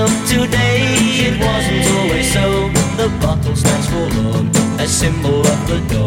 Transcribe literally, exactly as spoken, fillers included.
of today. It wasn't always so. The bottle stands for love, a symbol of the dawn.